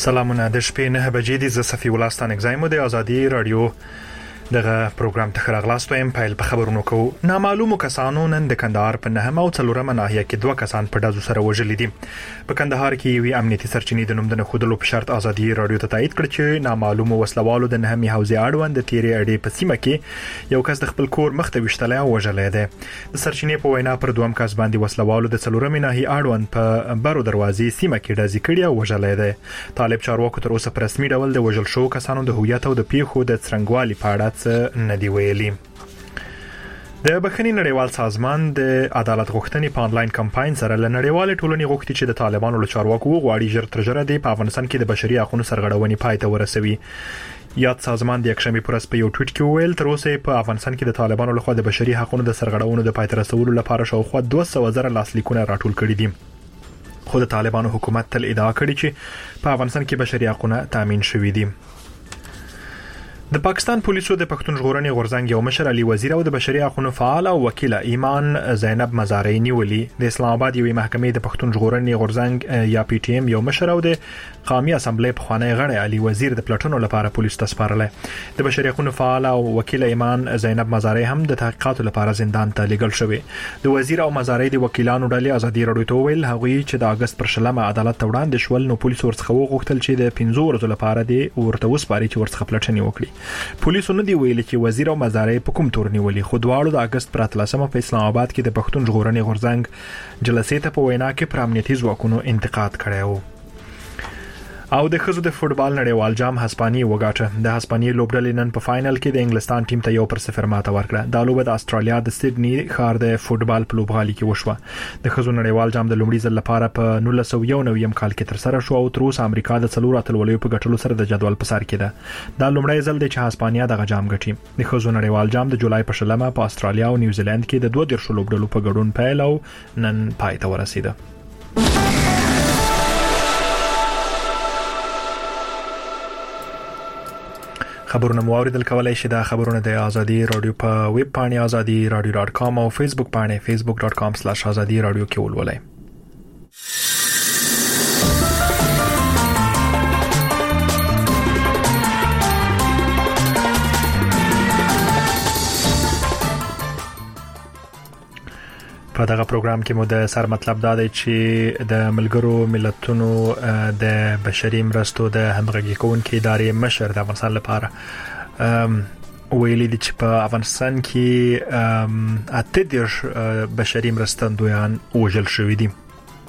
سلامونه د شپې 9 بجې د صفي ولستان اگزایمو د ازادي رادیو دغه پروګرام ته خراغلاست وایم. پایل په خبرونو کو نامعلومو کسانو نن د کندهار په نهمه او څلورمه ناحیه کې 2 کسان په دازو سره وژل دي. په کندهار کې وی امنیتي سرچینې د نوم د خودلو په شرط ازادي رادیو ته تایید کړ چې نامعلومو وسلوالو د نهمه حوزه اړوند د تیرې اړې په سیمه کې یو کس د خپل کور مخ ته وشتلای او وژلای دی. د سرچینې په وینا پر دوم کس باندې وسلوالو د څلورمه ناحیه اړوند په برو دروازې سیمه کې ډزې کړي او وژلای دی. طالب چارواکو تر اوسه په رسمي ډول د وژل شو کسانو د هویت او د پیښو د څرنګوالي په اړه څه ندی ویلي. د بخښنې نړیوال سازمان د عدالت غوښتنې په انلاین کمپاین سره له نړیوال ټولنې غوښتي چې د طالبانو له چارواکو غواړي ژر تر ژره د افغانستان کې د بشري حقوقو سرغړونې پای ته ورسوي. یاد سازمان د یکشنبه پر په یو ټویټ کې ویل تر اوسه په افغانستان کې د طالبانو لخوا د بشري حقوقو د سرغړونو د پای ته رسولو لپاره شاوخوا 200,000 لاسلیکونه راټول کړي دي. خو د طالبانو حکومت تل ادعا کړې چې په افغانستان کې بشري حقوق تامین شوي دي. د پاکستان پولیسو د پښتون ژغورنې غورځنګ یو مشر علي وزیر او د بشري حقوقو فعال او وکیل ایمان زینب مزارعی نیولي. د اسلام آباد یوې محکمې د پښتون ژغورنې غورځنګ یا پی ټی ایم یو مشر او د قومي اسمبلی په خوانی غړی علي وزیر د پلټونو لپاره پولیس ته سپارلای. د بشري حقوقو فعال او وکیل ایمان زینب مزارعی هم د تحقیقاتو لپاره زندان ته لیږل شوی. د وزیر او مزارعی د وکیلانو ډلې ازادي رادیو ته ویل هغوی چې د اگست پر شلمه عدالت ته وړاندې شول نو پولیسو ورڅخه وغوښتل چې د 15 ورځې لپاره د ورته وسپاري چې ورڅخه پلټنې وکړي. پولیسو نه دی ویلي چې وزیر او مزارعی په کوم تور نیولي. خو دواړو د اگست پر 13مه په اسلام آباد کې د پښتون ژغورنې غورځنګ جلسې ته په وینا کې پر امنیتي ځواکونو انتقاد کړی و. او د خزو د فوتبال نړیوال جام هسپانیې وګاټه. د هسپانیې لوبډلې نن په فائنل کې د انګلستان ټیم ته 1-0 ماته ورکړه. دا لوبه د استرالیا د سیدنی ښار د فوتبال په لوبغالي کې وشوه. د خزو نړیوال جام د لومړي ځل لپاره په 1991 کال کې تر سره شو او تر اوسه امریکا د 4 اتلولیو په ګټلو سره د جدول په سر کې ده. دا لومړی ځل دی چې هسپانیا دغه جام ګټي. د خزو نړیوال جام د جولای په شلمه په استرالیا او نیوزیلند کې د 22 لوبډلو په ګډون پیل او نن پای ته ورسیده. خبرونه مو اوریدل کولای شئ. دا خبرونه د ازادي رادیو په ویب پاڼه azadiradio.com او فیسبوک پاڼه facebook.com/azadi radio کې ولولئ. په دغه پروګرام کې مو د سر مطلب دا دی چې د ملګرو ملتونو د بشري مرستو د همغږي کوونکې ادارې مشر د افغانستان لپاره ویلي دي چې په افغانستان کې 8 بشري مرستندویان وژل شوي دي.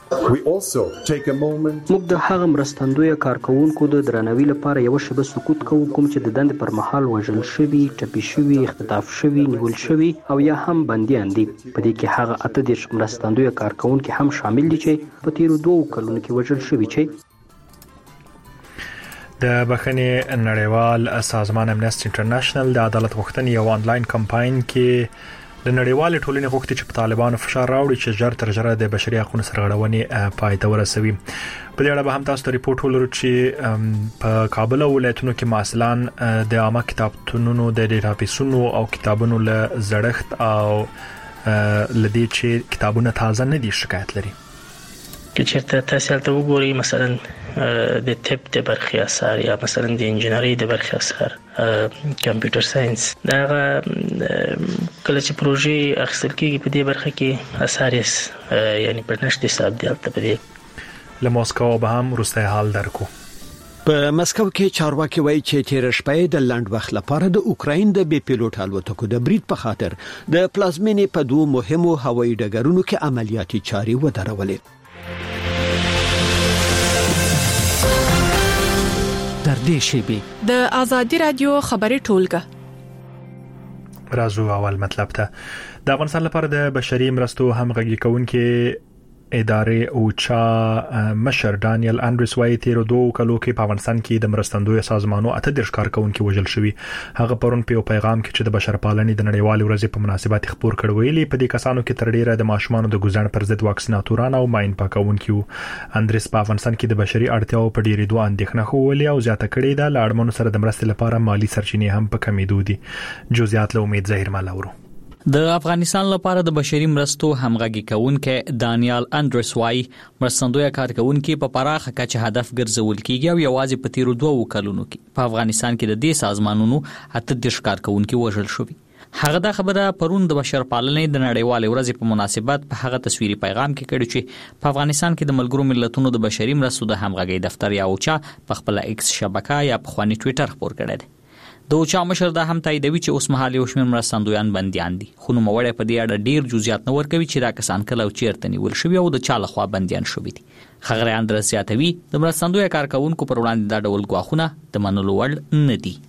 موږ د هغه مرستندوی کارکونکو د درناوي لپاره یو شبه سکوت کوو کوم چې د دند پر مهال وژل شوي، ټپي شوي، اختطاف شوي، نیول شوي او یا هم بنديان دي. په دې کې هغه 8 مرستندوی کارکونکو هم شامل دي چې په تیرو 2 کلونو کې وژل شوي. چې د بخښنې نړیوال سازمان امنیسټي انټرنیشنل د عدالت غوښتنې یو انلاین کمپاین کې د نړیوال ټولنې غوښتي چې په طالبانو فشار راوړي چې ژر تر ژره د بشري حقوقو سرغړونې پای ته ورسوي. په دې اړه به هم تاسو ته ریپورت ولرو چې په کابل ولایتونو کې معسلان د عامه کتابتونونو د ډیټابیسونو او کتابونو له زړښت او لدی چې کتابونه تازه نه دي شکایت لري. که چېرته تاسو هلته وګورئ مثلا د طب د برخې اثر یا مثلا د انجینری د برخې اثر کمپیوټر ساينس دا کله چې پروژې اخیستل کېږي په دې برخه کې اثر یعنی په نشته حساب دی البته په دې له مسکو به هم وروسته حال درکو. په مسکو کې چارواکي وایي چې تیر شپه د لند وخت لپاره د اوکراین د بي پیلوټ الوتکو د برید په خاطر د پلازمینې په 2 مهمو هوایي ډګرونو کې عملیاتي چاري ودرولې. در دې شیبه د ازادي رادیو خبري ټولګه راځو اول مطلب ته. د افغانستان لپاره د بشري مرستو همغږي کوونکې ادارې او چا مشر ډانیل انډریس وايي تیر 2 کلو کې په افغانستان کې د مرستندوی سازمانونو 8 کارکونکو وژل شوي. هغه پرون په پیغام کې چې د بشرپالنې د نړیوال ورځې په مناسبت خبر کړ ویلي په دې کسانو کې تر ډیره د ماشومانو د ګزن پر ضد واکسیناتوران او ماین پاکونکو. انډریس په افغانستان کې د بشري اړتیاو په ډیره دوه اندېښنه خولي او زیاته کړې ده. لاړمنو سره د مرستې لپاره مالی سرچینې هم په کمیدو دي. جزئیات له امید ظاهر مالاورو. د افغانستان لپاره د بشري مرستو همغږي کوونکې دانیال اندرس وايي مرستندوی کارکونکو په پراخه کچه هدف ګرځول کیږي او یوازې په تیرو 2 کلونو کې په افغانستان کې د دې سازمانونو 8 کارکونکو وژل شوي. هغه دا خبره پرون د بشرپالنې د نړیوالې ورځې په مناسبت په هغه تصویري پیغام کې کړی چې په افغانستان کې د ملګرو ملتونو د بشري مرستو د همغږي دفتر یا اوچا په خپل ایکس شبکه یا په خواني ټوئیټر خبر کړی دی. د اوچا مشر دا هم تاییدوي چې اوس مهال یو شمېر مرستندویان بنديان دي، خو نوموړی په دې اړه ډیر جزئیات نه ورکوي چې دا کسان کله او چیرته نیول شوي او د چا لخوا بنديان شوي دي. خغر اندرس زیاتوي د مرستندوی کارکونکو پر وړاندې دا ډول ګواښونه د منلو وړ نه دي.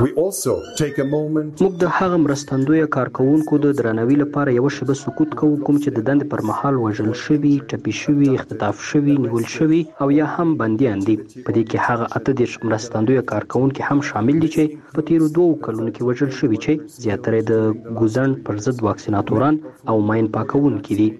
موږ د هغه مرستندوی کارکونکو د درناوي لپاره یو شیبه سکوت کوو کوم چې د دند پر مهال وژل شوي، ټپي شوي، اختطاف شوي، نیول شوي او یا هم بنديان دي. په دې کې هغه 8 مرستندوی کارکونکو هم شامل دي چې په تیرو 2 کلونو کې وژل شوي چې زیاتره د ګوزن پر ضد واکسیناتوران او ماین پاکونکي دي.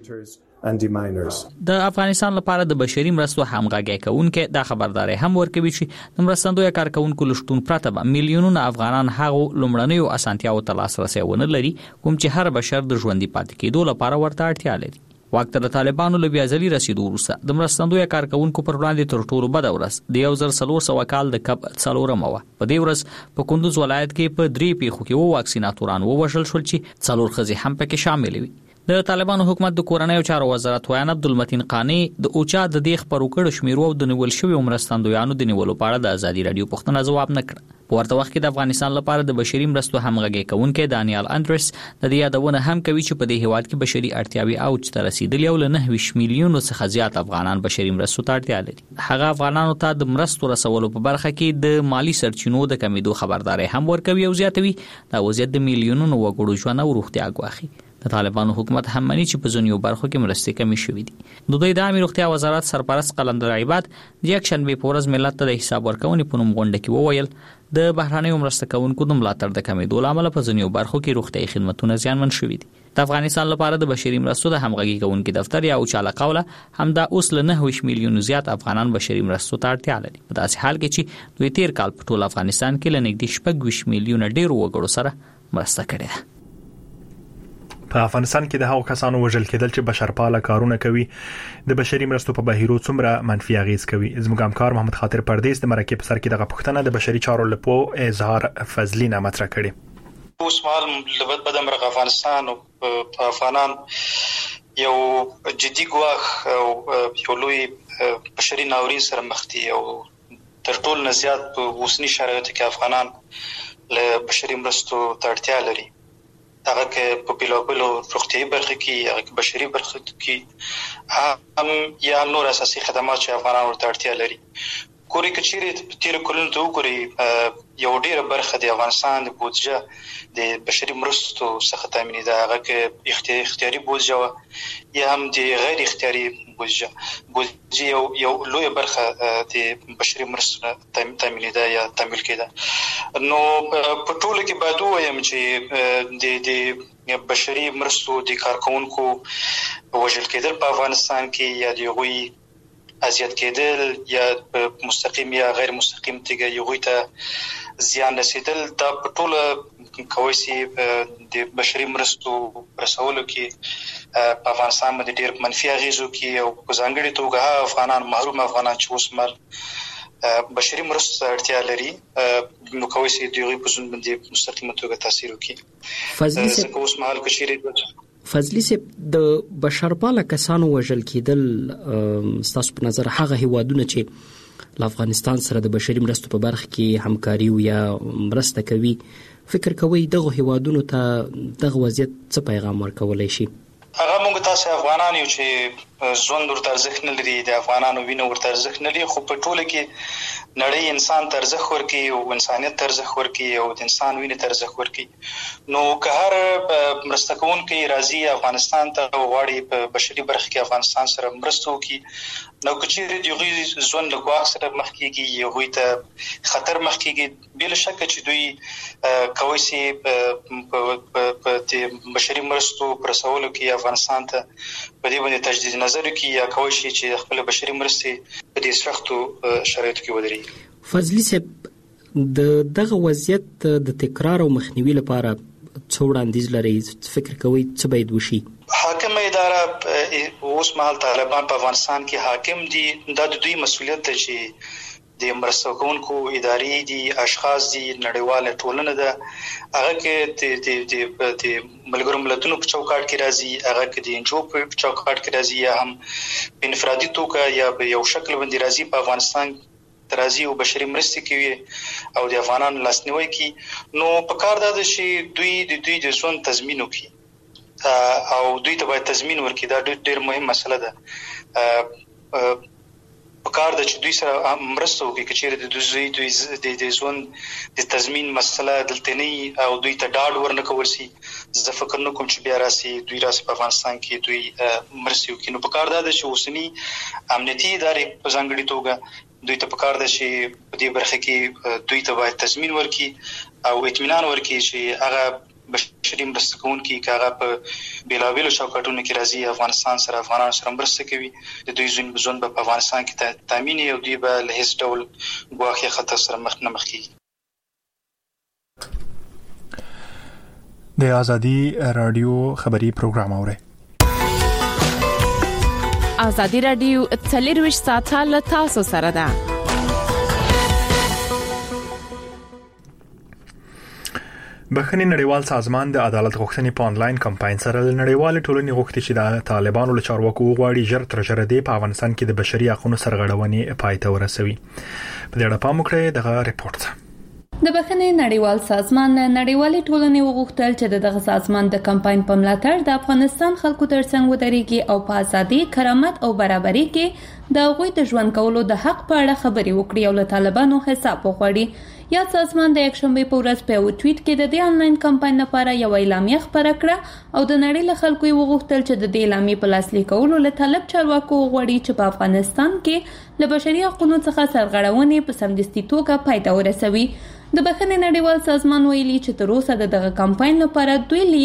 د افغانستان لپاره د بشري مرستو همغږي کوونکې دا خبرداري هم ورکوي چې د مرستندوی کارکونکو لشتون پرته به میلیونونه افغانان هغه لومړنیو اسانتیاو ته لاسرسي ونه لري کوم چې هر بشر د ژوندۍ پاتې کېدو لپاره ورته اړتیا لري. وخت د طالبانو له بیا ځلې رسیدو وروسته د مرستندوی کارکونکو پر وړاندې تر ټولو بد ورځ د 1400 کال د کب 4 مو په دې ورځ په کندوز ولایت کې په 3 پیښو کې واکسیناتوران ووژل شول چې 4 ښځې هم پکې شامل وي. د طالبانو حکومت د کورنۍ چارو وزارت ویان عبدالمتین قانی د اوچا د دې خبرو کړو شمیرو د نیول شوی مرستندویانو د نیولو په اړه د ازادي رادیو پوښتنه ځواب نه کړ. په ورته وخت کې د افغانستان لپاره د بشري مرستو همغږي کوونکې دانیال اندرس د دې یادونه هم کوي چې په دې هیواد کې بشري اړتیاوې اوج ته رسیدلې او له 9 میلیونو څخه زیات افغانان بشري مرستو ته اړتیا لري. هغه افغانانو ته د مرستو رسولو په برخه کې د مالی سرچینو د کمیدو خبرداري هم ورکوي او زیاتوي دا وضعیت د میلیونونو وګړو ژوند او روغتیا ګواښي. د طالبانو حکومت هم مني چې په ځینو برخو کې مرستې کمی شوې دي. د دوی د عامه روغتیا وزارت سرپرست قلندر عباد د یک شنبه په ورځ ملت ته د حساب ورکونې په نوم غونډه کې وویل د بهراني مرستې کوونکو د ملاتړ د کمیدو لامل په ځینو برخو کې روغتیايي خدماتونه زیانمن شوي دي. د افغانستان لپاره د بشري مرستو د همغږي کوونکو دفتر یا اوچا قوله هم د اوس له 9 میلیونو زیات افغانان بشري مرستو ته اړتیا لري. په داسې حال کې چې دوی تیر کال په ټول افغانستان کې لنګ 6 میلیونه ډیر وګړو سره مرسته کړې ده. په افغانستان کې د هغو کسانو وژل کېدل چې بشرپاله کارونه کوي د بشري مرستو په بهیرو څومره منفي اغیز کوي. زموږ همکار محمد خاطر پردیس د مرکه په سر کې دغه پوښتنه د بشري چارو لپاره اظهار فضلی نه مطرح کړي. اوس مهال لبد بدمرغ افغانستان او افغانان یو جدي ګواښ او یو لوی بشري ناورین سره مخ دي او تر ټولو نه زیات په اوسني شرایطو کې افغانان له بشري مرستو ته اړتیا لري. هغه کې په بلابلو روغتیايي برخه کې هغه بشري برخه کې هم یا نور اساسي خدمات چې افغانان ورته اړتیا لري. کوري کچېری تیر کلونو ته وګوري یو ډیره برخه د افغانستان د بودجه د بشري مرستو څخه تامین ده. هغه کې اختیاري بودجه یا هم د غیر اختیاري بودجه یو لوی برخه د بشري مرستو تامین ده یا تامین کېده. نو په ټولو کې باید وایم چې د بشري مرستو د کارکونکو وژل کېدل په افغانستان کې یا د غوي اذیت کېدل یا مستقیم یا غیر مستقیم توګه یو ته زیان رسیدل دا په ټوله کوي چې د بشري مرستو رسولو کې په افغانستان باندې ډېر منفي اغیزو کې او په ځانګړي توګه افغانان محروم افغانان چې اوس مر بشري مرستو اړتیا لري نو کوي چې دوی په ژوند باندې مستقیم توګه تاثیر وکړي. فضلی سه اوس مهال کچېری فضلی سه د بشرپاله کسانو وژل کېدل ستاسو په نظر هغه هیوادونه چې له افغانستان سره د بشري مرستو په برخه کې همکاري او یا مرسته کوي فکر کوي دغه هیوادونو ته دغه وضعیت څه پیغام ورکولای شي؟ هغه موږ تاسو افغانان یو چې ژوند ورته ارزښت نه لري د افغانانو وینه ورته ارزښت نه لري خو په ټوله کې نړۍ انسان ته ارزښت ورکوي او انسانیت ته ارزښت ورکوي او د انسان وینې ته ارزښت ورکوي. نو که هر مرسته کوونکی راځي افغانستان ته غواړي په بشري برخه کې افغانستان سره مرسته وکړي نو که چیرې د هغوی ژوند له ګواښ سره مخ کېږي هغوی ته خطر مخ کېږي بې له شکه چې دوی کولی شي په د بشري مرستو په رسولو کې افغانستان ته په دې باندې تجدید نظر وکړي یا کولی شي چې خپل بشري مرستې په دې سختو شرایطو کې ودرېږي. فضلی صاحب دغه وضعیت د تکرار او مخنیوي لپاره څو وړاندیز لري؟ فکر کوي څه باید وشي؟ حاکم اداره اوس مهال طالبان په افغانستان کې حاکم دي. دا د دوی مسؤلیت دی چې د مرسته کوونکو ادارې دي، اشخاص دي، نړیواله ټولنه ده، هغه کې د ملګرو ملتونو په چوکاټ کې راځي، هغه کې د انجو په چوکاټ کې راځي، یا هم په انفرادي توګه یا په یو شکل باندې راځي په افغانستان راځي او بشري مرستې کوي او د افغانانو لاسنیوي کوي. نو په کار دا ده چې دوی د ژوند تضمین وکړي او دوی ته باید تضمین ورکړي. دا ډېر مهم مسله ده. په کار ده چې دوی سره مرسته وکړي چې دوی د ژوند د تضمین مسله دلته نه او دوی ته ډاډ ورنکول شي. زه فکر نه کوم چې بیا راسي دوی په افغانستان کې دوی مرسته وکړي. نو په کار ده چې اوسني امنیتي ادارې په ځانګړي توګه دوی ته په کار ده چې په دې برخه کې دوی ته باید تضمین ورکړي او اطمینان ورکړي چې هغه بشري مرسته کوونکي هغه په بیلابیلو چوکاټونو کې راځي، افغانستان سره افغانانو سره مرسته کوي، د دوی ژوند په افغانستان کې تامین او دوی به له هیڅ ډول ګواښ خطر سره مخ نه کیږي. د ازادي رادیو خبری پروګرام اورئ. ازادي رادیو 24 ساعته له تاسو سره ده. بخښنې نړیوال سازمان د عدالت غوښتنې په انلاین کمپاین سره نړیوال ټولنې غوښتي چې د طالبانو له چارواکو وغواړي ژر تر ژره د افغانستان کې د بشري حقوقو سرغړونې پای ته ورسوي. په دې اړه پام وکړئ دغه ریپورت. د بخښنې نړیوال سازمان نړیوالې ټولنې وغوښتل چې دغه سازمان د کمپاین په ملاتړ د افغانستان خلکو ترڅنګ ودرېږي او په ازادي، کرامت او برابرۍ کې د هغوی د ژوند کولو د حق په اړه خبرې وکړي او له طالبانو حساب وغواړي. یا سازمان د یکشنبه په ورځ په یو ټویټ کې د دې انلاین کمپاین لپاره یو اعلامیه خپره کړه او د نړۍ له خلکو وغوښتل چې د دې اعلامیې په لاسلیک کولو له طالب چارواکو وغواړي چې په افغانستان کې له بشري حقوقو څخه سرغړونې په سمدستي توګه پای ته ورسوي. د بخښنې نړیوال سازمان ویلي چې تر اوسه دغه کمپاین لپاره دوی له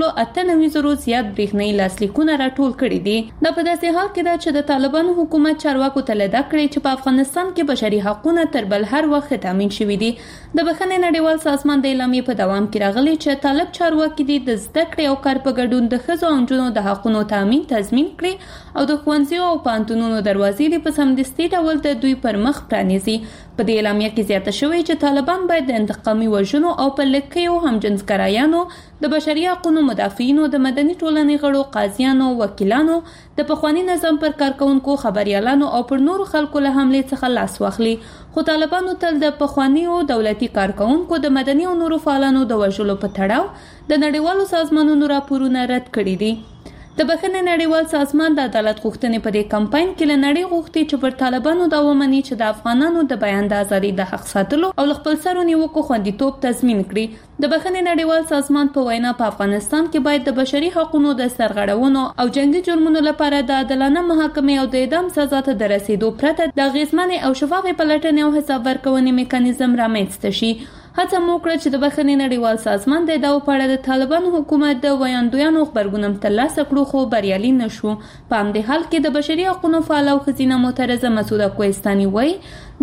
198,000 زیات برېښنايي لاسلیکونه راټول کړي دي. دا په داسې حال کې ده چې د طالبانو حکومت چارواکو ته لیدا کړی چې په افغانستان کې بشري حقوقونه تر بل هر وخت تامین شوي دي. د بخښنې نړیوال سازمان د اعلامیې په دوام کې راغلي چې طالب چارواکي دي د زده کړې او کار په ګډون د ښځو او نجونو د حقوقو تامین تضمین کړي او د ښوونځیو او پوهنتونونو دروازې په سمدستي ډول د دوی پر مخ پرانیزي. په دې اعلامیه کې زیاته شوې چې طالبان باید د انتقامي وژنو او په لکیو همجنسګرایانو، د بشري حقوقو مدافعینو، د مدني ټولنې غړو، قاضیانو، وکیلانو، د پخوانی نظام پر کارکونکو، خبريالانو او پر نورو خلکو له حمله څخه لاس واخلي. خو طالبانو تل د پخوانیو دولتي کارکونکو د مدني او نورو فعالانو د وژلو په تړاو د نړیوالو سازمانونو راپورونه رد کړي دي. د بخښنې نړیوال سازمان د عدالت غوښتنې په دې کمپاین کې له نړۍ غوښتي چې پر طالبانو دا ومني چې د افغانانو د بیان د ازادۍ د حق ساتلو او خپل سرو نیوکو خوندیتوب تضمین کړي. د بخښنې نړیوال سازمان په وینا په افغانستان کې باید د بشري حقوقو د سرغړونو او جنگي جرمونو لپاره د عادلانه محاکمې او د اعدام سزا ته د رسیدو پرته د اغیزمنې او شفافې پلټنې او حساب ورکونې میکانیزم رامنځته شي. هڅه وکړه چې د بخښنې نړیوال سازمان د داو په اړه د طالبانو حکومت د ویاندویانو خبرګونم ترلاسه کړو خو بریالي نشو. په همدې حال کې د بشري حقوقو فعال او ښځینه معترضه مسعوده کوهستاني وایي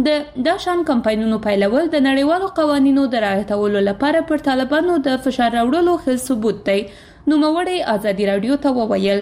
د شان کمپاینونو پیلول د نړیوالو قوانینو د رعایتولو لپاره پر طالبانو د فشار راوړلو ښه ثبوت دی. نوموړی ازادي رادیو ته وویل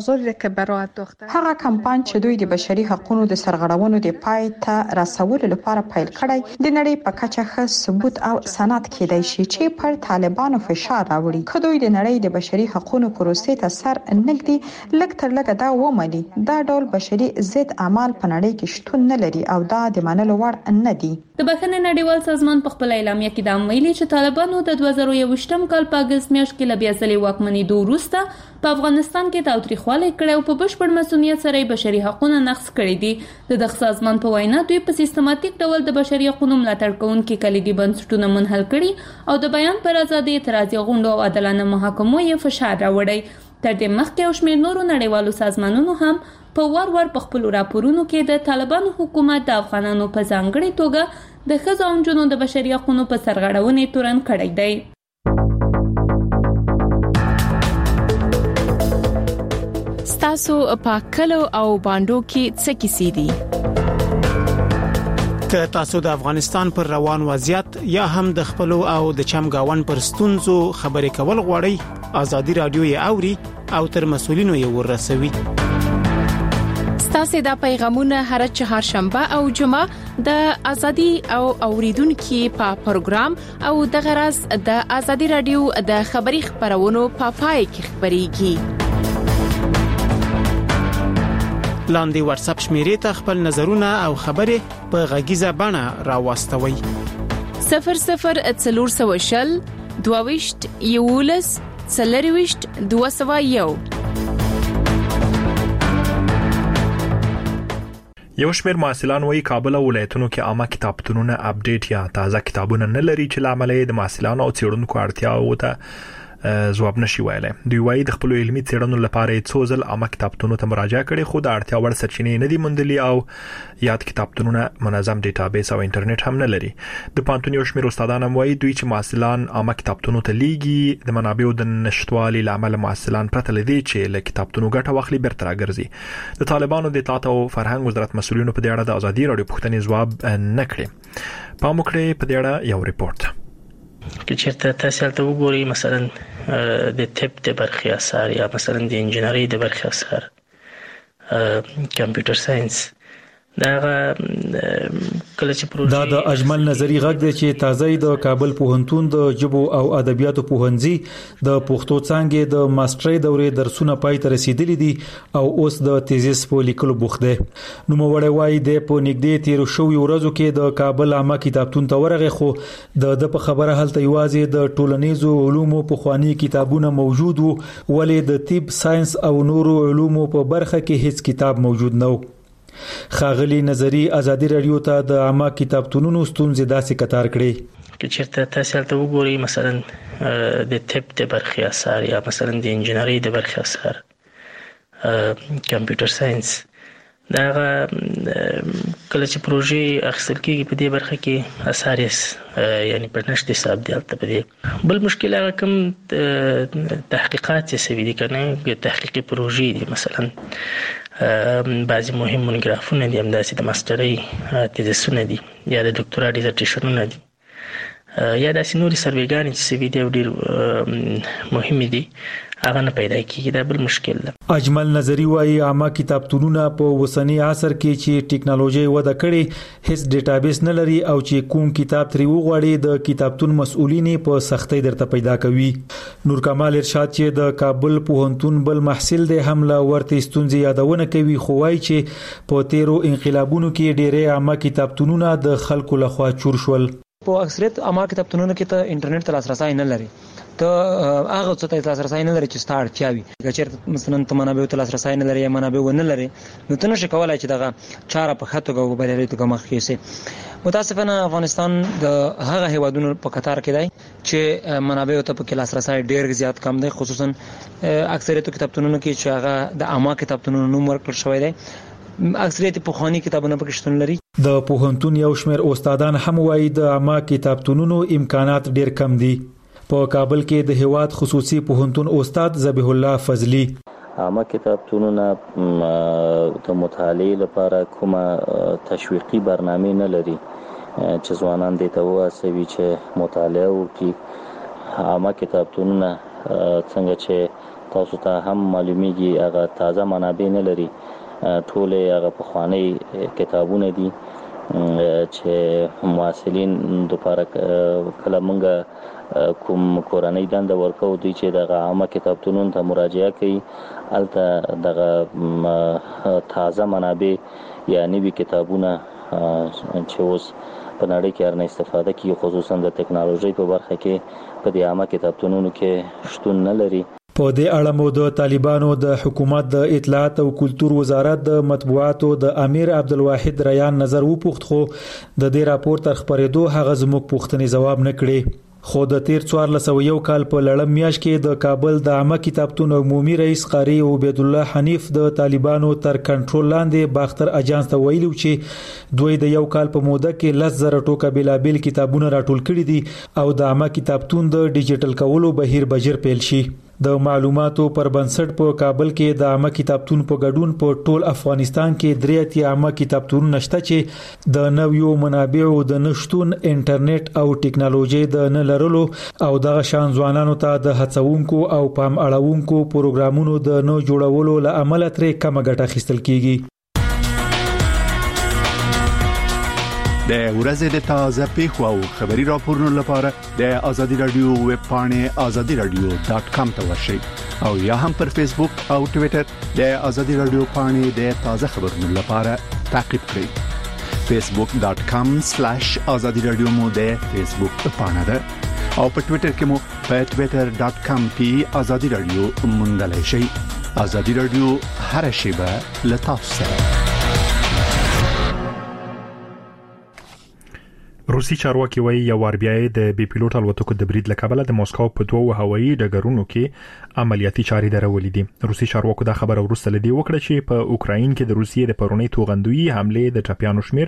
هغه کمپاین چې دوی د بشري حقوقو د سرغړونو د پای ته رسولو لپاره پیل کړی د نړۍ په کچه ښه ثبوت او سند کېدای شي چې پر طالبانو فشار راوړي. که دوی د نړۍ د بشري حقوقو پروسې ته سر نږدې لږ تر لږه دا ومني دا ډول بشري ضد اعمال په نړۍ کې شتون نه لري او دا د منلو وړ نه دي. د بخښنې نړیوال سازمان په خپل اعلامیه کې دا ویلي چې طالبانو د 2021 کال په اگست میاشت کې له بیا ځلې واکمنېدو وروسته په افغانستان کې تاوتریخوالی کړی او په بشپړ مسؤلیت سره بشري حقوقونه نقض کړي دي. د سازمان په وینا دوی په سیستماتیک ډول د بشري حقوقو ملاتړ کوونکي کلیدي بنسټونه منحل کړي او د بیان پر ازادي، اعتراضي غونډو او عادلانه محاکمو یې فشار راوړی. تر دې مخکې او شمېر نورو نړیوالو سازمانونو هم په وار په خپل راپورونو کې د طالبانو حکومت د افغانانو په ځانګړي توګه د ښځو او نجونو د بشري حقوقو په سرغړونې تورن کړی دی. ستاسو په کلو او باندو کې څه کیسې دي؟ که تاسو د افغانستان پر روان وضعیت یا هم د خپل او د چمګاون پر ستونزو خبرې کول غواړئ ازادي رادیو یې اوري او تر مسولینو یې ورسوي. تاسو د پیغامونه هر چهارشنبه او جمعه د ازادي او اوریدونکو په پروګرام او د غرض د ازادي رادیو د خبري خبرونو په پای کې خبريږي. لاندې واتس اپ شمیرې ته خپل نظرونه او خبرې په غږیزه بڼه راوستوي. 0040 دویشت یولس څلرويشت 201. یو شمېر محصلان وایي کابل او ولایتونو کې عامه کتابتونونه اپډیټ یا تازه کتابونه نه لري چې لامل د محصلانو او څېړونکو اړتیاو ته ځواب نشي ویلای. دوی وایي د خپل علمي څېړنو لپاره څو ځل عامه کتابتونونو ته مراجعه کړې خو د اړتیا وړ سرچینې نه دي موندلې او یاد کتابتونونه منظم ډیټابیس او انټرنیټ هم نه لري. د پانتون یو شمېر استادان هم وایي دوی چې محصلان عامه کتابتونونو ته لیږي د منابعو د نشټوالي لامل محصلان پرته لدی چې له کتابتونو ګټه واخلي بیرته راګرځي. د طالبانو د اطلاعات او فرهنګ وزارت مسؤلینو په دې اړه د ازادي رادیو پوښتنې ځواب نه کړی. پام وکړئ په دې اړه یو ریپورت. که چېرته تاسو ته وګورئ مثلا د طب د برخې اثر یا مثلا د انجینری د برخې اثر کمپیوټر ساينس دا کله چې پروژه دا د اجمل نظری غږ دی چې تازه د کابل پوهنتون د ژبو او ادبیاتو پوهنځي د پښتو څانګې د ماسترۍ دورې درسونه پای ته رسیدلي دي او اوس د تیزیس په لیکلو بوخت دی. نو موړی وای د په نږدې 13 شوي ورځو کې د کابل عامه کتابتون ته ورغی خو د په خبره هلته یوازې د ټولنیزو علومو په خواني کتابونه موجود وو ولې د طب ساينس او نورو علومو په برخه کې هیڅ کتاب موجود نه و. خاغلی نظری ازادي رادیو ته د عامه کتابتونونو ستونزې داسې کتار کړې. که چېرته تاسو ته وګورئ مثلا د طب د برخې اثر یا مثلا د انجینری د برخې اثر کمپیوټر ساينس دا کله چې پروژه اخیستل کېږي په دې برخه کې اساریس یعنی پرنشت حساب دی البته په دې بل مشکل هغه کوم تحقیقات چې سوي دي کنه تحقیقي پروژې دي مثلا بعضی مهم مونوګرافونه دي همداسې د ماسترۍ تیزسونه دي یا د ډاکټورا ډیزرټیشنونه دي یا داسې نورې سروېګانې چې سوي دي او ډېر مهمې دي هغه نه پیدا کیږي. دا بل مشکل ده. اجمل نظری وایي عامه کتابتونونه په وسنی عصر کې چې ټیکنالوژي وده کړي هیڅ ډیټابیس نه لري او چې کوم کتاب تری وغواړي د کتابتون مسؤلین په سختۍ درته پیدا کوي. نور کمال ارشاد چې د کابل پوهنتون بل محصل دی هم لا ورته ستونزې یادونه کوي خو وایي چې په تیرو انقلابونو کې ډېرې عامه کتابتونونه د خلکو لخوا چور شول. په اکثریت عامه کتابتونونو کې ته انټرنیټ ته لاسرسي نه لري. ته هغه څه ته لاسرسي نه لري چې ستاره چاوي. چې مثلا ته منابع ته لاسرسي نه لري یا منابع ونه لري نو ته نشې کولای چې دغه چاره په خاطر او بلې ته مخ کېسي. متاسفانه افغانستان د هغه هیوادونو په قطار کې دی چې منابع ته په لاسرسي ډېر زیات کم دی خصوصا اکثریت کتابتونونو کې چې هغه د عامه کتابتونونو نوم ورکړل شوی دی. اکثریت په خواني کتابونه پکې شتون لري. د پوهنتون یو شمېر استادان هم وایي د عامه کتابتونونو امکانات ډېر کم دي. په کابل کې د هیواد خصوصي پوهنتون استاد ذبیح الله فضلی عامه کتابتونونه د مطالعې لپاره کومه تشویقي برنامه نه لري چې ځوانان دې ته واسوي چې مطالعه وکړي. عامه کتابتونونه څنګه چې تاسو ته هم معلومیږي هغه تازه منابع نه لري. ټول هغه پخوانی کتابونه دي چې محصلین لپاره کله مونږ کوم کورنۍ دنده ورکو دي چې د عامه کتابتونونو ته مراجعه کوي البته د تازه منابع یا نوي کتابونه چې اوس په نړۍ کې ارنه استفاده کوي خصوصا د ټکنالوژي په برخه کې په دې عامه کتابتونونو کې شتون نه لري. په دې اړه مو د طالبانو د حکومت د اطلاعات او کلتور وزارت د مطبوعاتو د امیر عبدالواحد ریان نظر وپوښت خو د دې راپور تر خبرېدو هغه زموږ پوښتنې جواب نه کړي. خو د تیر 1401 کال په لړم میاشت کې د کابل د عامه کتابتون عمومي رئیس قاری عبید الله حنیف د طالبانو تر کنټرول لاندې باختر اجانس ته ویلو چې دوی د یو کال په موده کې 10,000 ټوکه بلابل کتابونه راټول کړي دي او د عامه کتابتون د ډیجیټل کولو بهیر بجر پیل شي. د معلوماتو پر بنسټ په کابل کې د عامه کتابتون په ګډون په ټول افغانستان کې 3 عامه کتابتون نشته چې د نویو منابعو د نشټون انټرنیټ او ټکنالوژي د نه لرلو او د شان ځوانانو ته د هڅونکو او پام اړونکو پروګرامونو د نو جوړولو لامل ترې کم ګټه اخیستل کیږي. د ورځې د تازه پیښو او خبري راپورونو لپاره د آزادي رادیو ویب پاڼې azadiradio.com ته ورشئ او یا هم پر فیسبوک او ټوئیټر د آزادي رادیو پاڼې د تازه خبرونو لپاره تعقیب کړئ. facebook.com/azadiradio مو د فیسبوک پاڼه ده او په ټوئیټر کې مو په twitter.com/azadiradio موندلای شئ. آزادي رادیو هر شیبه له تاسو سره. روسي چارواکي وایي یو اربیای د بي پيلوټ الوتکو د برید لکبله د موسکو په 2 هوایي ډګرونو کې عملیاتي چاري درولې دي. روسي چارواکو دا خبره ورسته لدی وکړه چې په اوکراین کې د روسیې د پرونی توغندوی حمله د ټپيانو شمیر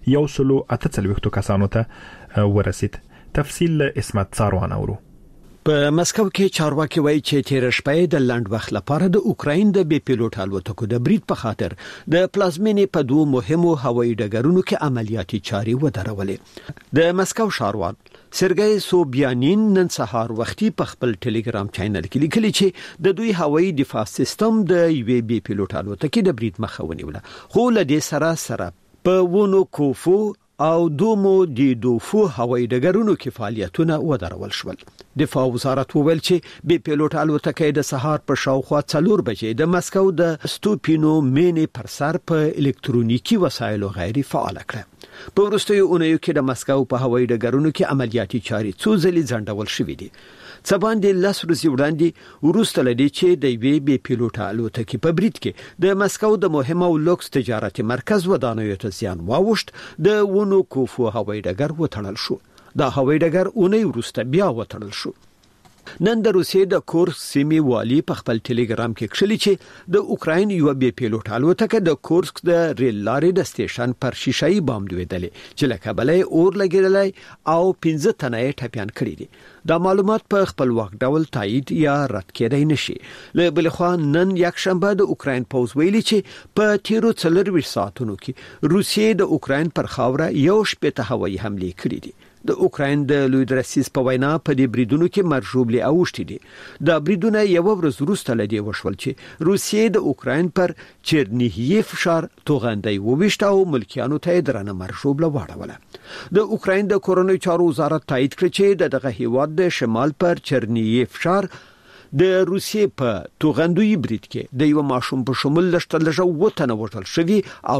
148 کسانو ته ورسید. تفصیل اسمت ساروان اورو. په مسکو کې چارواکي وایي چې تیر شپه د لند وخت لپاره د اوکراین د بي پيلوټ الوتکو د برید په خاطر د پلازمینې په 2 مهمو هوایي ډګرونو کې عملیاتي چاري ودرولې. د مسکو ښاروال سرګي سوبیانین نن سهار وختي په خپل ټلګرام چینل کې لیکلي چې د دوی هوایي دفاع سیستم د یو بي پيلوټ الوتکې د برید مخه ونیوله، خو له دې سره په ونو کوفو او دومو دی دوفو هوایي ډګرونو کې فعالیتونه ودرول شول. دفاع وزارت وویل چې بي پيلوټ الوتکې د سهار په شاوخوا 4 بجې د مسکو د ستوپینو مینې پر سر په الکترونیکی وسایلو غیر فعال کړه. په وروستیو اونیو کې د مسکو په هوایي ډګرونو کې عملیاتي چاري څو ځلې ځنډول شوې دي. څه باندې 10 ورځې وړاندې وروسته لدی چې د وی بي پيلوټ الوتکې په برید کې د مسکو د مهمه او لوکس تجارتي مرکز ودانیو ته زیان واوښت. د ونو کوفو هوایي ډګر وټړل شو. دا هوایي ډګر اونۍ وروسته بیا وټړل شو. نن د روسیې د کورسک سیمې والی په خپل ټلګرام کې کښلي چې د اوکراین یو بي پيلوټ الوتکه د کورسک د ریل لارې د سټیشن پر شیشه‌ای بام دویدلې چې لکه بلې اور لګیدلای او 15 تنه ټپيان کړي دي. دا معلومات په خپلواک ډول تایید یا رد کېدای نشي. له بل خوا نن یک شنبه د اوکراین پوز ویلي چې په تیرو 24 ساعتونو کې روسیې د اوکراین پر خاوره یو شپږ هوایي حمله کړې دي. د اوکراین د لوی درسیس په وینا په دې بریدونو کې مرجوبلي اوښتي دي. دا بریدونه یو ورځ وروسته لدی وشول چې روسیې د اوکراین پر چرنیهیف ښار توغندۍ وویشت او ملکیانو ته درنه مرجوبله واړوله. د اوکراین د کورونی چارو وزارت تایید کړ چې دغه هیواد د شمال پر چرنیهیف ښار د روسیې په توغندوی برید کې د یو ماشوم په شمول لږ وټنه وټل شوی او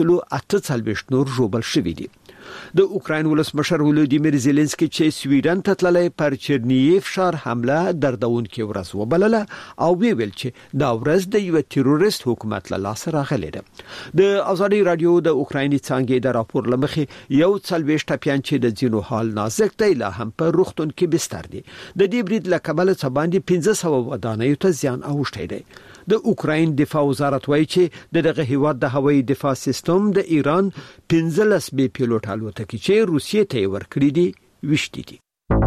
148 نور ژوبل شوی دي. د اوکراین ولسمشر ولودیمیر زيلنسکي چې سویډن ته تللی پر چرنییف ښار حمله دردونکې ورځ وبلله او ویل چې دا ورځ د یو تروریست حکومت له لاسه راغلې ده. د آزادي رادیو د اوکرایني څنګه د راپور لمخې یو څلويشت ټپيان چې د ځینو حال نازک دی لا هم په روغتون کې بستر دي. د دې برید له کبله څه باندې 1500 ودانیو ته زیان اوښتی دی. د اوکراین دفاع وزارت وایي چې دغه هیواد د هوایي دفاع سیستم د ایران 15 بي پيلوټ الوتکې چې روسیې ته ورکړي دي وشتي دي.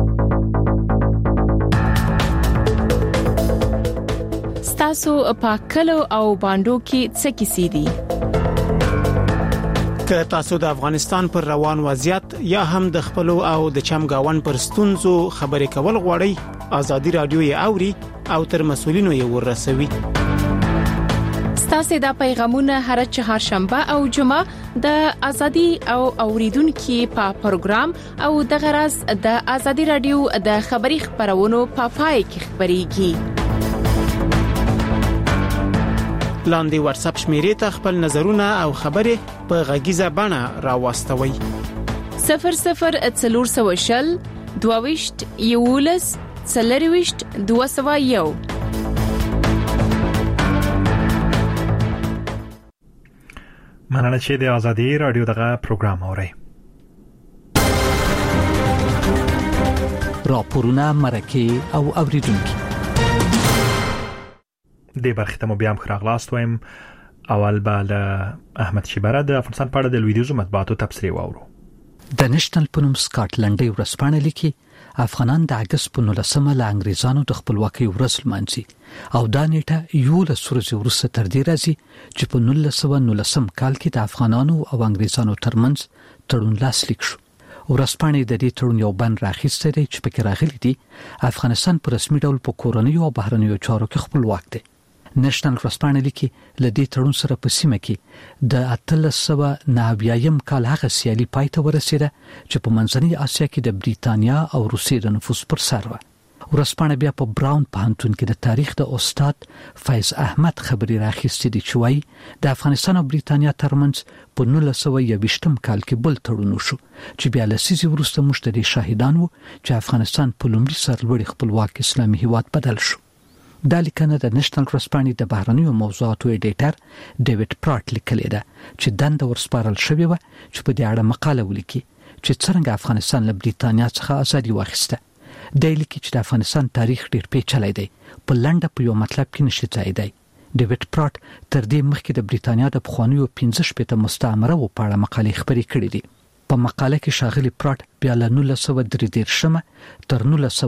ستاسو په کلو او باندو کې څه کیسې دي؟ که تاسو د افغانستان پر روان وضعیت یا هم د خپلو او د چمګاون پر ستونزو خبرې کول غواړئ، آزادي رادیو یې اوري او تر مسولینو یې ورسوي. ستاسو د پیغامونه هر چهارشنبه او جمعه د ازادي او اوریدونکو په پروګرام او د غرض د ازادي رادیو د خبري خبرونو په پای کې خبريږي. لاندې واتس اپ شمیرې ته خپل نظرونه او خبرې په غږیزه بڼه راوستوي. 0040 22 یولس 40 201. مننه چې د ازادي رادیو دغه پروګرام اورئ. راپورونه مرکه او اوریدونکو د برخه ته مو بیا خراغلاست وایم. اول به احمد شیبره د افغانستان په اړه د لویدیزو مطبوعاتو تبصره واورو. د نېشنل پونم سکاټلند ورسپانه لیکي افغانان د اگست په 19 له انګریزانو د خپلواکۍ ورځ لمانځي او دا نیټه یو له سورځ ورسته تر دې راځي چې په 1919 کال کې د افغانانو او انګریزانو ترمنځ تړون لاسلیک شو. ورځپاڼې د دې تړون یو بند راخیسته دی چې پکې راغلي دي افغانستان په رسمي ډول په کورنۍ او بهرنیو چارو کې خپلواک دی. نېشنل ورځپاڼه لیکي ل دې تړون سره په سیمه کې د 1890 کال هغه سیالي پای ته ورسېده چې په منځنۍ اسیا کې د بریتانیا او روسیې د نفوذ پر سر و. ورځپاڼه بیا په براون پوهنتون کې د تاریخ د استاد فیض احمد خبري راخیستې دي چې وايي د افغانستان او بریتانیا ترمنځ په 1921 کال کې بل تړون وشو چې بیا لسیزې وروسته موږ ته د شاهدان وو چې افغانستان په لومړي سرلوړي خپلواک اسلامي هیواد بدل شو. دا لیکنه د نېشنل ورځپاڼې د بهرنیو موضوعاتو ایډیټر ډیوډ پراټ لیکلې ده چې دنده ورسپارل شوې و چې په دې اړه مقاله ولیکي چې څنګه افغانستان له بریتانیا څخه ازادي واخیسته. د لیکي چې د افغانستان تاریخ ډیر پیچلی دی په لنډه په یو مطلب کې نشي ځای دی. ډیوډ پراټ تر دې مخکې د بریتانیا د پخوانیو 15 مستعمره و په اړه مقالې خبرې کړې دي. په مقاله کې ښاغلي پراټ بیا له 1933 تر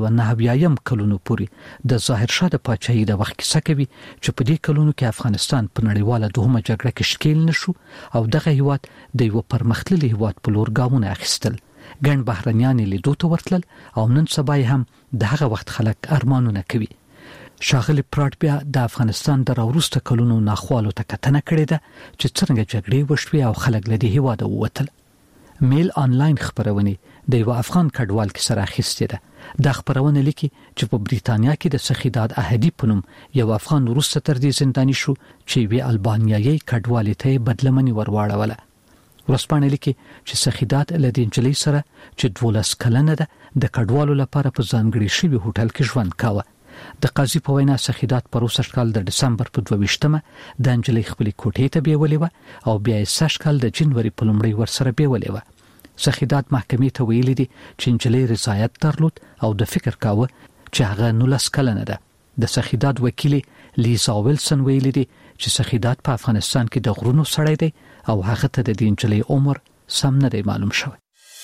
1990 کلونو پورې د ظاهر شاه د پاچاهۍ د وخت کیسه کوي چې په دې کلونو کې افغانستان په نړیواله دوهمه جګړه کې ښکیل نشو او دغه هیواد د یو پرمختللي هیواد په لور ګامونه اخیستل. ګڼ بهرنیان لیدو ته ورتلل او نن سبا هم دغه وخت خلک ارمانونه کوي. ښاغلي پراټ بیا د افغانستان د راوروسته کلونو ناخوالو ته کتنه کړې ده چې څنګه جګړې وشوې او خلک له دې هیواده ووتل. میل آنلاین خبرونه د یو افغان کډوال کې سره اخیستې ده. دا خبرونه لیکي چې په بریتانیا کې د سخیداد احدی په نوم یو افغان وروسته تر دې زنداني شو چې وی البانیایي کډوالۍ ته بدلمنی ورواړوله. ورځپاڼه لیکي چې سخیداد له دې نجلۍ سره چې 12 کلنه ده د کډوالو لپاره په ځانګړي شوی هوټل کې ژوند کاوه. د قاضي په وینا سخیدات په 20 کال د دسمبر په 22مه د انجلۍ خپل کوټې ته بیولې و او بیا یې 6 کال د جنوري په لومړۍ ورسره بیولې و. سخیدات محکمې ته ویلي دي چې انجلۍ رضایت درلود او د فکر کاوه چې هغه 19 کلنه ده. د سخیدات وکیل لیزا ویلسن ویلي دي چې سخیدات په افغانستان کې د غرونو سړی دی او هغه ته د انجلۍ عمر سم نه دی معلوم شوی.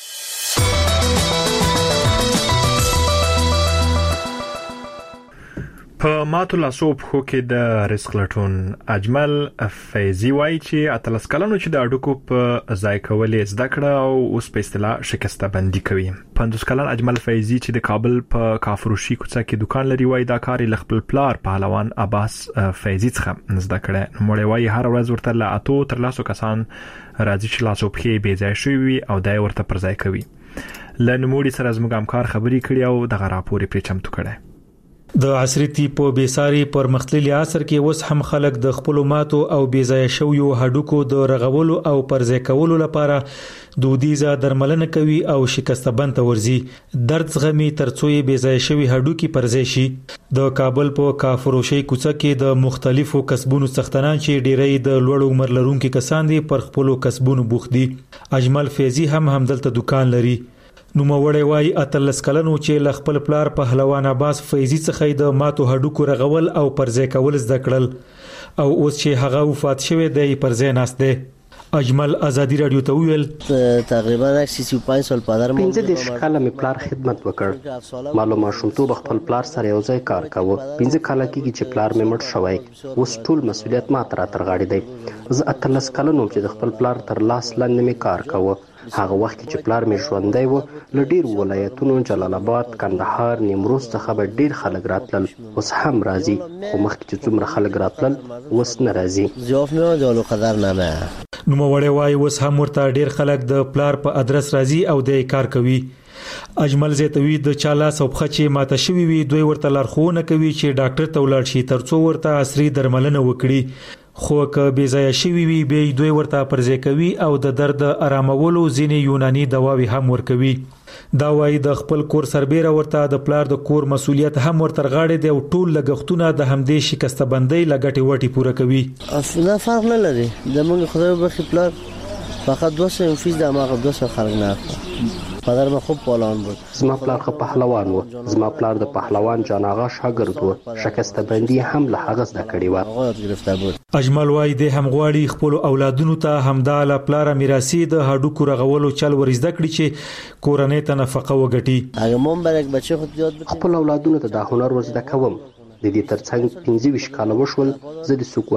په ماتو لاسو په کې د رزق لټون اجمل فیضی وایي چې اتلس کلنو چې د اډوکو په ځای کولې زده کړه او اوس په اصطلاح شکسته بندي کوي. 50 کلن اجمل فیضی چې د کابل په کافروشي کوڅه کې دکان لري وایي دا کار له خپل پلار پهلوان عباس فیضی څخه زده کړه. نو وایي هر ورځ ورته له اتو تر لاسو کسان راځي چې لاسو په بي ځای شوی او دای ورته پر ځای کوي. لنموړي سره زموږ همکار خبري کړي او دغه راپور یې پرې چمتو کړي. د عصري ټیپ په بیساري پرمختللي عصر کې اوس هم خلک د خپل ماتو او بیځای شویو هډوکو د رغولو او پرځای کولو لپاره دودیزه درملنه کوي او شکسته بند ته ورځي. درد زغمي ترڅو یې بیځای شوی هډوکی پرځای شي. د کابل په کافروشي کوڅه کې د مختلفو کسبونو څښتنان چې ډیری د لوړ عمر لرونکو کسان دي پر خپل کسبونو بوخت دي. اجمل فیضی هم همدلته دکان لري. نو موړی وای اتلس کلنو چې ل خپل پلار پهلوان عباس فیضی څخه د ماتو هډوکو رغول او پرځای کول زده کړل او اوس چې هغه وفات شوی دی پرځای ناست دی. اجمل ازادي رادیو ته ویل تقریبا 35 سال پدر مو 15 کاله می پلار خدمت وکړ. معلومه شومتوب خپل پلار سره یو ځای کار کاوه. 15 کاله کې چې پلار می مړ شوی اوس ټول مسولیت ما تر غاړې دی. زه اتلس کلنو چې د خپل پلار تر لاس لاندې می کار کاوه. هغه وخت چې پلار می ژوندی و ل ډیر ولایتونو جلال آباد کندهار نیمروز څخه به ډیر خلک راتلل. اوس هم راځي خو مخکې چې څومره خلک راتلل اوس نه راځي. جواب مې جوړو قدر نه نو موړی وای اوس هم ورته ډیر خلک د پلار په ادرس راځي او د کار کوي. اجمل زیتوی د چالا صوبخه چې ماته شوی وي دوی ورته لارښوونه کوي چې ډاکټر ته ولاړ شي ترڅو ورته عصري درملنه وکړي. خو که بې ځای شوی وي به دوی ورته پرځای کوي او د درد آرامولو ځینې یوناني دواوی هم ورکوي. دا وایي د خپل کور سربېره ورته د پلار د کور مسولیت هم ورته غاړې دی او ټول لګښتونه د همدې شکسته بندۍ لګټي وټي پوره کوي. نه فرق نه لري د موږ خدای بخي پلار فقط 200 فیصد ما 200 خلک نه پدر ما خوب پهلوان بود. زما پلار خو پهلوان و. زما پلار د پهلوان جان آغا شاګرد و. شکسته بندي هم له هغه زده کړی و. هغه گرفته بود. اجمل وای د همغواړي خپل اولادونو ته همداله پلار میراثي د هډوکو رغولو چل ورزده کړی چې کورنۍ ته نفقه وګټي. هغه مون برک بچي خو یاد خپل اولادونو ته د هنر ورزده کوم. د دې ترڅنګ 25 کال وشول زه د